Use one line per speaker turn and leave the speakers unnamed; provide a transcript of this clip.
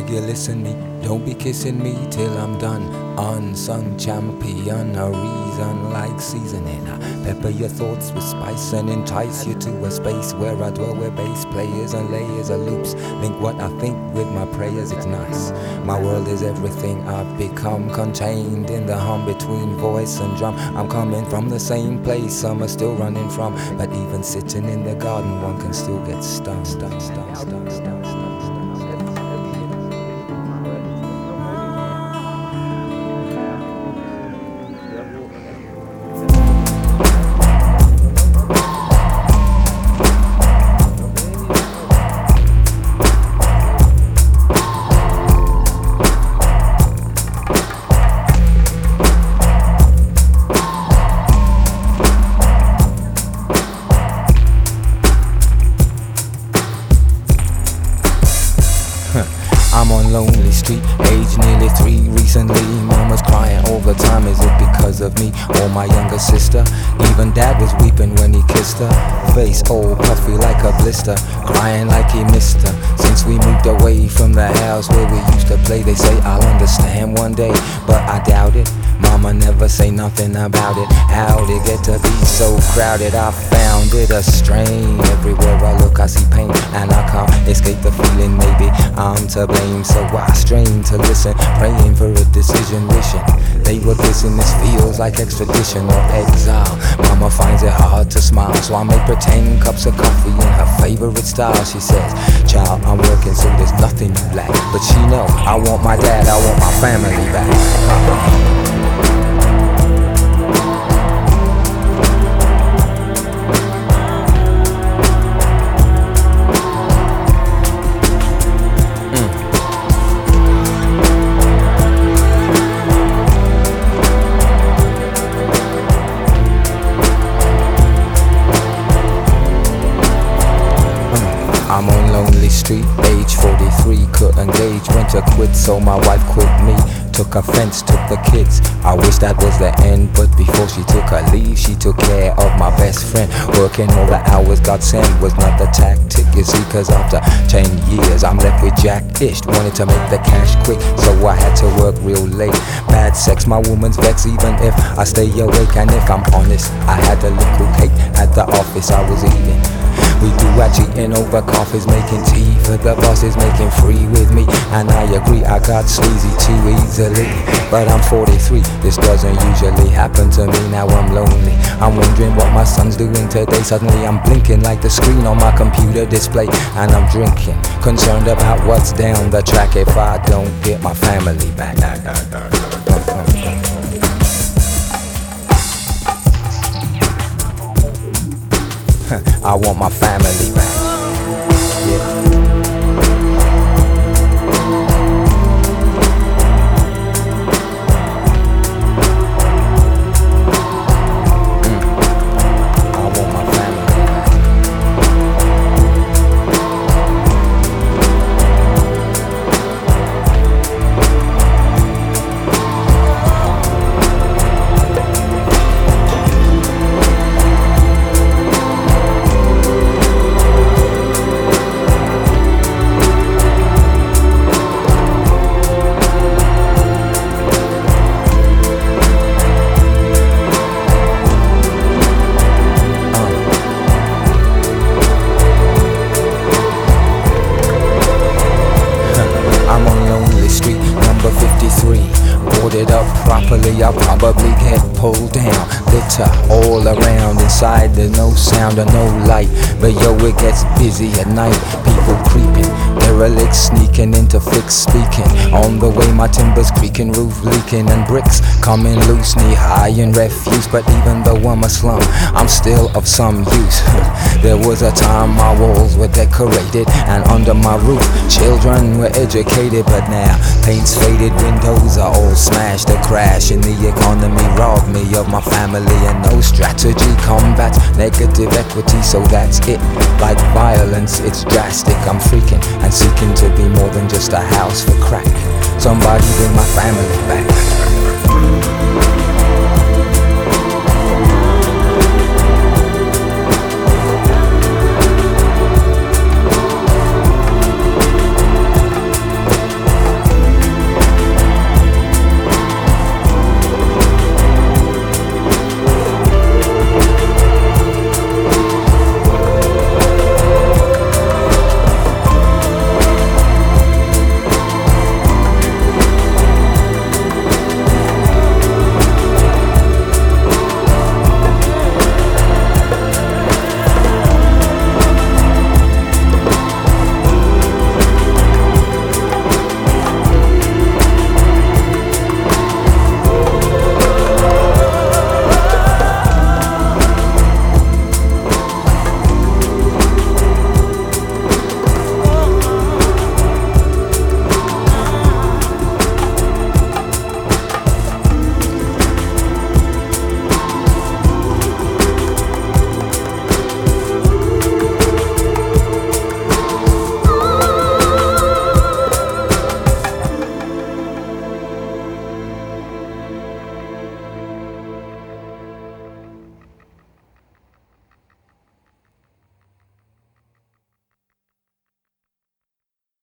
beg you listen me. Don't be kissing me till I'm done. Unsung champion, a reason like seasoning. Pepper your thoughts with spice and entice you to a space where I dwell with bass players and layers of loops. Link what I think with my prayers, it's nice. My world is everything I've become, contained in the hum between voice and drum. I'm coming from the same place some are still running from, but even sitting in the garden one can still get stung. I'm on lonely street, age nearly 3 recently. Mama's crying all the time, is it because of me or my younger sister? Even dad was weeping when he kissed her. Face all puffy like a blister, crying like he missed her. Since we moved away from the house where we used to play, they say I'll understand one day, but I doubt it. Mama never say nothing about it. How'd it get to be so crowded? I found it a strain. Everywhere I look I see pain, and I can't escape the feeling maybe I'm to blame. So I strain to listen, praying for a decision, wishing they were kissing. This feels like extradition or exile. Mama finds it hard to smile, so I make pretend cups of coffee in her favorite style. She says, child, I'm working so there's nothing you lack. But she know I want my dad, I want my family back. I'm on lonely street, age 43, couldn't gauge when to quit, so my wife quit me. Took offense, took the kids. I wish that was the end, but before she took her leave, she took care of my best friend. Working all the hours God sent was not the tactic, you see, cause after 10 years I'm left with jack-ish. Wanted to make the cash quick, so I had to work real late. Bad sex, my woman's vex, even if I stay awake. And if I'm honest, I had a little cake at the office I was eating. We do our cheating over coffees, making tea for the bosses, making free with me. And I agree, I got sleazy too easily. But I'm 43, this doesn't usually happen to me. Now I'm lonely, I'm wondering what my son's doing today. Suddenly I'm blinking like the screen on my computer display. And I'm drinking, concerned about what's down the track if I don't get my family back. I want my family back. Yeah. Boarded up properly, I'll probably get pulled down. Litter all around, inside there's no sound or no light. But yo, it gets busy at night, people creeping, derelicts sneaking into fix speaking. On the way my timbers creaking, roof leaking, and bricks coming loose, knee high in refuse. But even though I'm a slum, I'm still of some use. There was a time my walls were decorated, and under my roof children were educated. But now paint's faded, windows are all smashed. A crash in the economy robbed me of my family, and no strategy combats negative equity. So that's it, like violence, it's drastic. I'm freaking and seeking to be more than just a house for crack. Somebody bring my family back.